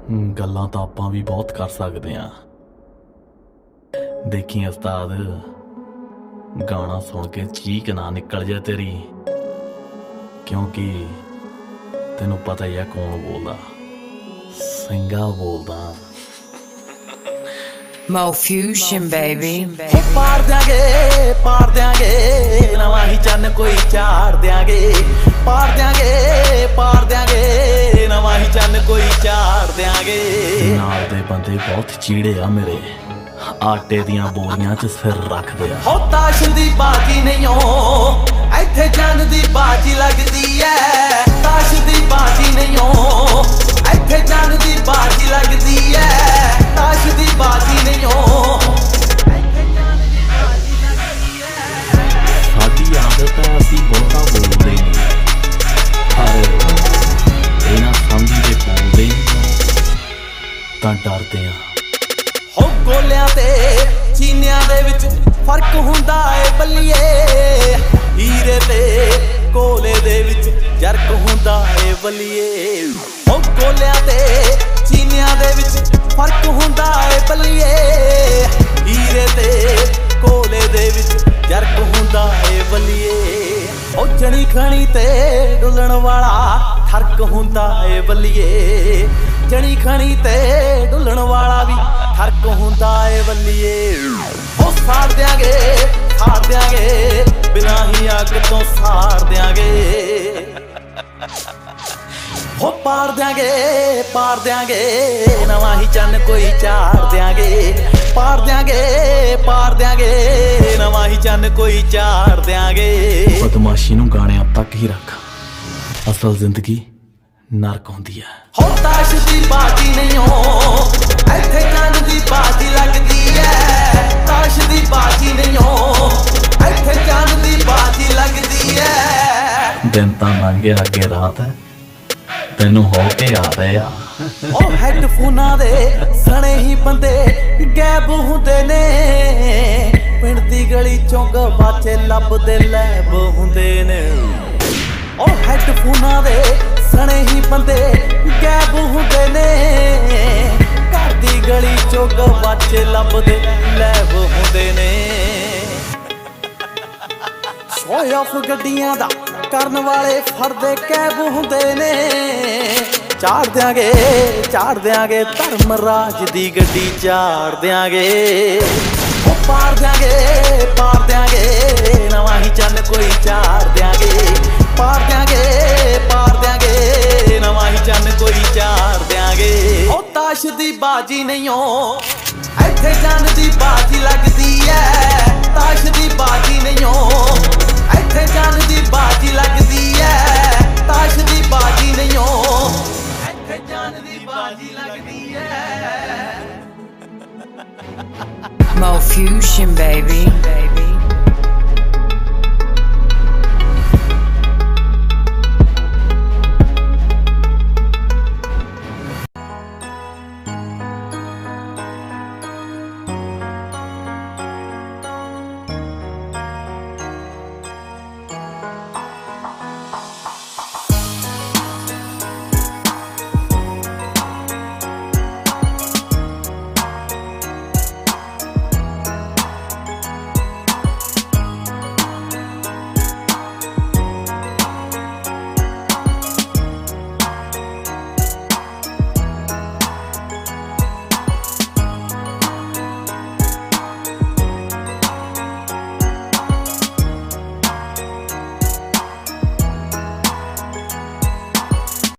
ਗੱਲਾਂ ਤਾਂ ਆਪਾਂ ਵੀ ਬਹੁਤ ਕਰ ਸਕਦੇ ਆਂ। ਦੇਖੀ ਉਸਤਾਦ, ਗਾਣਾ ਸੁਣ ਕੇ ਚੀਕ ਨਾ ਨਿਕਲ ਜਾ ਤੇਰੀ, ਕਿਉਂਕਿ ਤੈਨੂੰ ਪਤਾ ਹੀ ਆ ਕੌਣ ਬੋਲਦਾ। ਸਿੰਘਾ ਬੋਲਦਾ। Mo Fusion baby। ਪਾਰ ਦਿਆਂਗੇ ਨਵਾਂ ਹੀ ਚੰਨ ਕੋਈ ਚਾੜ ਦਿਆਂਗੇ। ਪਾਰ ਦਿਆਂਗੇ ਨਵਾਂ ਹੀ ਚੰਨ ਕੋਈ ਚਾੜ ਦਿਆਂਗੇ। ਨਾਲ ਦੇ ਬੰਦੇ ਬਹੁਤ ਚੀੜੇ ਆ ਮੇਰੇ, ਆਟੇ ਦੀਆਂ ਬੋਰੀਆਂ 'ਚ ਸਿਰ ਰੱਖਦੇ ਆ। ਹੋ ਤਾਸ਼ ਦੀ ਬਾਜੀ ਨਹੀਂ ਓ ਇੱਥੇ ਚੰਨ ਦੀ ਬਾਜੀ ਲੱਗਦੀ ਐ। ਤਾਸ਼ ਦੀ ਬਾਜੀ ਨਹੀਂ ਓ ਇੱਥੇ ਚੰਨ ਦੀ ਬਾਜੀ ਲੱਗਦੀ ਐ। ਤਾਸ਼ ਦੀ ਬਾਜੀ ਨਹੀਂ ਓ ਇੱਥੇ ਚੰਨ ਦੀ ਬਾਜੀ ਲੱਗਦੀ ਐ। ਸਾਡੀ ਆਦਤ ਹੈ ਅਸੀਂ ਬਹੁਤਾ ਬੋਲਦੇ ਨਹੀਂ, ਪਰ ਇਹ ਨਾ ਸਮਝੀ ਜੇ ਬੋਲਦੇ ਤਾਂ ਡਰਦੇ ਆ। ਹੋ ਗੋਲਿਆਂ ਤੇ ਚੀਨਿਆਂ ਦੇ ਵਿੱਚ ਫਰਕ ਹੁੰਦਾ ਏ ਬੱਲੀਏ। ਹੀਰੇ ਤੇ ਕੋਲੇ ਦੇ ਵਿੱਚ ਜਰਕ ਹੁੰਦਾ ਏ ਬੱਲੀਏ। ਹੋ ਗੋਲਿਆਂ ਤੇ ਚੀਨਿਆਂ ਦੇ ਵਿੱਚ ਫਰਕ ਹੁੰਦਾ ਏ ਬੱਲੀਏ। ਹੀਰੇ ਤੇ ਕੋਲੇ ਦੇ ਵਿੱਚ ਜਰਕ ਹੁੰਦਾ ਏ ਬੱਲੀਏ। ਉਹ ਜਣੀ ਖਣੀ ਤੇ ਡੁੱਲਣ ਵਾਲਾ ਠਰਕ ਹੁੰਦਾ ਏ ਬੱਲੀਏ। ਜਣੀ ਖਣੀ ਤੇ ਡੁੱਲਣ ਵਾਲਾ ਵੀ ਠਰਕ ਹੁੰਦਾ ਏ ਬੱਲੀਏ। ਉਹ ਸਾੜ ਦਿਆਂਗੇ ਬਿਨਾਂ ਹੀ ਅੱਗ ਤੋਂ ਸਾੜ ਦਿਆਂਗੇ। ਹੋ ਪਾਰ ਦਿਆਂਗੇ ਨਵਾਂ ਹੀ ਚੰਨ ਕੋਈ ਚਾੜ ਦਿਆਂਗੇ। ਪਾਰ ਦਿਆਂਗੇ ਨਵਾਂ ਹੀ ਚੰਨ ਕੋਈ ਚਾੜ ਦਿਆਂਗੇ। ਬਦਮਾਸ਼ੀ ਨੂੰ ਗਾਣਿਆਂ ਤੱਕ ਹੀ ਰੱਖ, ਅਸਲ ਜ਼ਿੰਦਗੀ ਨਰਕ ਹੁੰਦੀ ਹੈ। ਹੋ ਤਾਸ਼ ਦੀ ਬਾਜੀ ਨਹੀਂ ਓ ਇੱਥੇ ਚੰਨ ਦੀ ਬਾਜੀ ਲੱਗਦੀ ਐ। ਤਾਸ਼ ਦੀ ਬਾਜੀ ਨਹੀਂ ਓ ਇੱਥੇ ਚੰਨ ਦੀ ਬਾਜੀ ਲੱਗਦੀ ਐ। ਦਿਨ ਤਾਂ ਲੰਘ ਗਿਆ, ਅੱਗੇ ਰਾਤ ਹੈ, ਤੈਨੂੰ ਹੋ ਕੇ ਆ ਰਹੇ ਆ। ਉਹ ਹੈਡਫੋਨਾਂ ਦੇ ਸਣੇ ਹੀ ਬੰਦੇ ਗਾਇਬ ਹੁੰਦੇ ਨੇ। ਪਿੰਡ ਦੀ ਗਲੀ ਚੋਂ ਗਵਾਚੇ ਲੱਭਦੇ ਲੈਬ ਹੁੰਦੇ ਨੇ। ਉਹ ਹੈਡਫੋਨਾਂ ਦੇ ਸਣੇ ਹੀ ਬੰਦੇ ਗਾਇਬ ਹੁੰਦੇ ਨੇ। ਘਰ ਦੀ ਗਲੀ ਚੋਂ ਗਵਾਚੇ ਲੱਭਦੇ ਲੈਬ ਹੁੰਦੇ ਨੇ। ਸ਼ੋਅ ਆਫ ਗੱਡੀਆਂ ਦਾ ਕਰਨ ਵਾਲੇ ਫੜਦੇ ਕੈਬ ਹੁੰਦੇ ਨੇ। ਚਾੜ ਦਿਆਂਗੇ ਧਰਮ ਰਾਜ ਦੀ ਗੱਡੀ ਚਾੜ ਦਿਆਂਗੇ। ਉਹ ਪਾਰ ਦਿਆਂਗੇ ਨਵਾਂ ਹੀ ਚੰਨ ਕੋਈ ਚਾੜ ਦਿਆਂਗੇ। ਪਾਰ ਦਿਆਂਗੇ ਨਵਾਂ ਹੀ ਚੰਨ ਕੋਈ ਚਾੜ ਦਿਆਂਗੇ। ਉਹ ਤਾਸ਼ ਦੀ ਬਾਜੀ ਨਹੀਂ ਓ ਇੱਥੇ ਚੰਨ ਦੀ ਬਾਜੀ ਲੱਗਦੀ ਐ। ਤਾਸ਼ ਦੀ ਬਾਜੀ ਨਹੀਂ ਓ ਇੱਥੇ ਚੰਨ ਦੀ ਬਾਜੀ ਲੱਗਦੀ ਐ। ਤਾਸ਼ ਦੀ ਬਾਜੀ ਨਹੀਂ ਓ ਇੱਥੇ ਚੰਨ ਦੀ ਬਾਜੀ ਲੱਗਦੀ ਐ। Mo Fusion baby।